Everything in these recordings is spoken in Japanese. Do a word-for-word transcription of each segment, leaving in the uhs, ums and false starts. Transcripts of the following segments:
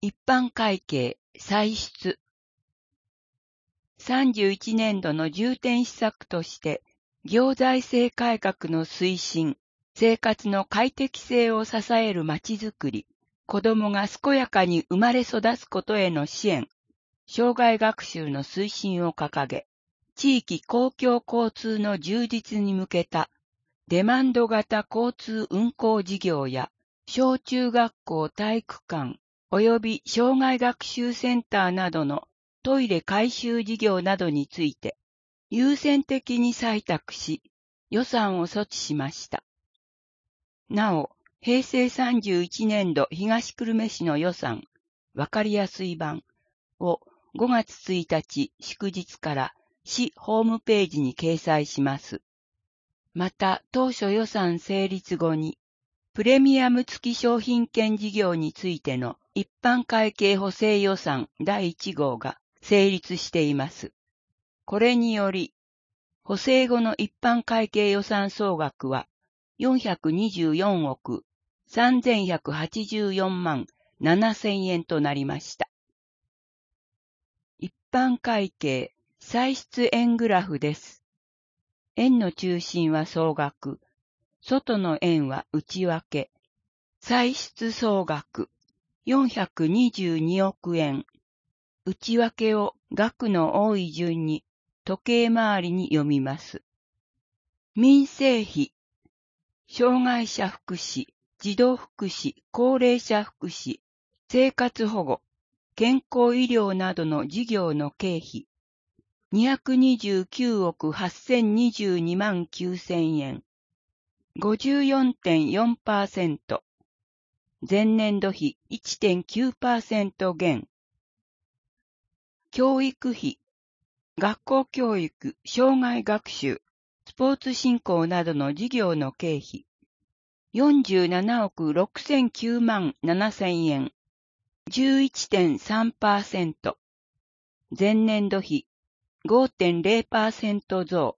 一般会計歳出。さんじゅういちねんどの重点施策として、行財政改革の推進、生活の快適性を支えるまちづくり、子どもが健やかに生まれ育つことへの支援、障害学習の推進を掲げ、地域公共交通の充実に向けたデマンド型交通運行事業や、小中学校体育館及び障害学習センターなどのトイレ改修事業などについて、優先的に採択し、予算を措置しました。なお、へいせいさんじゅういちねんど東久留米市の予算、わかりやすい版をごがつついたち祝日から市ホームページに掲載します。また、当初予算成立後に、プレミアム付き商品券事業についての一般会計補正予算だいいち号が成立しています。これにより、補正後の一般会計予算総額はよんひゃくにじゅうよんおくさんぜんひゃくはちじゅうよんまんななせんえんとなりました。一般会計歳出円グラフです。円の中心は総額、外の円は内訳、歳出総額よんひゃくにじゅうにおくえん、内訳を額の多い順に時計回りに読みます。民生費、障害者福祉、児童福祉、高齢者福祉、生活保護、健康医療などの事業の経費、にひゃくにじゅうきゅうおくはっせんにじゅうにまんきゅうせんえん、ごじゅうよんてんよんパーセント、前年度比 いってんきゅうパーセント 減。教育費、学校教育、障害学習、スポーツ振興などの事業の経費、よんじゅうななおくろくせんきゅうまんななせんえん、じゅういってんさんパーセント、前年度比 ごてんれいパーセント 増。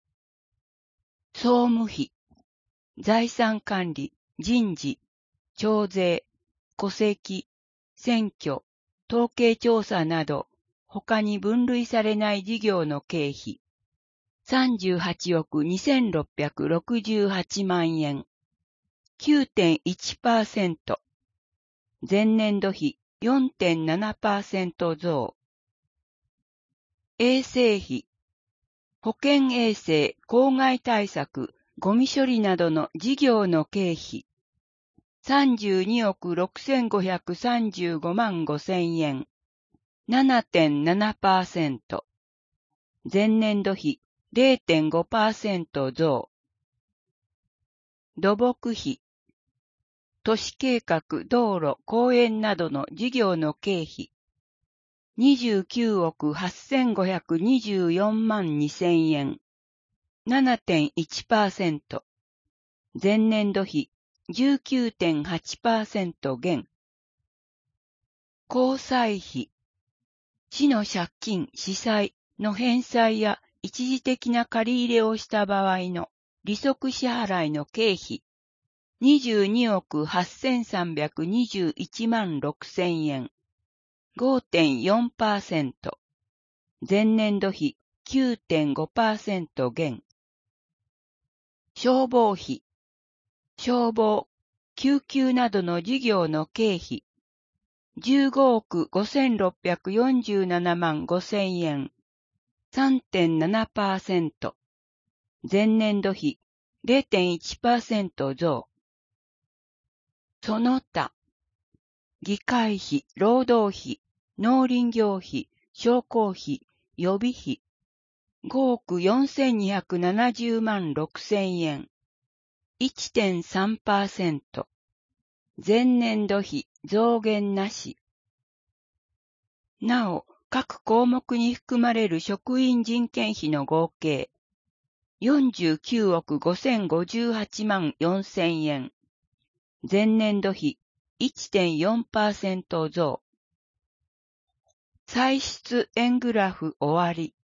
総務費、財産管理、人事、徴税、戸籍、選挙、統計調査など、他に分類されない事業の経費、さんじゅうはちおくにせんろっぴゃくろくじゅうはちまんえん、きゅうてんいちパーセント、前年度比 よんてんななパーセント 増。衛生費、保健衛生、公害対策、ゴミ処理などの事業の経費、さんじゅうにおくろくせんごひゃくさんじゅうごまんごせんえん、ななてんななパーセント、前年度比 れいてんごパーセント 増。土木費、都市計画、道路、公園などの事業の経費、にじゅうきゅうおくはっせんごひゃくにじゅうよんまんにせんえん、ななてんいちパーセント、前年度比 じゅうきゅうてんはちパーセント 減。公債費、市の借金、市債の返済や一時的な借り入れをした場合の利息支払いの経費、にじゅうにおくはっせんさんびゃくにじゅういちまんろくせんえん、ごてんよんパーセント、前年度比 きゅうてんごパーセント 減。消防費、消防、救急などの事業の経費、じゅうごおくごせんろっぴゃくよんじゅうななまんごせんえん、さんてんななパーセント、前年度比 れいてんいちパーセント 増。その他、議会費、労働費、農林業費、商工費、予備費、ごおくよんせんにひゃくななじゅうまんろくせんえん、いってんさんパーセント、前年度比増減なし。なお、各項目に含まれる職員人件費の合計、よんじゅうきゅうおくごせんごじゅうはちまんよんせんえん、前年度比 いってんよんパーセント 増。歳出円グラフ終わり。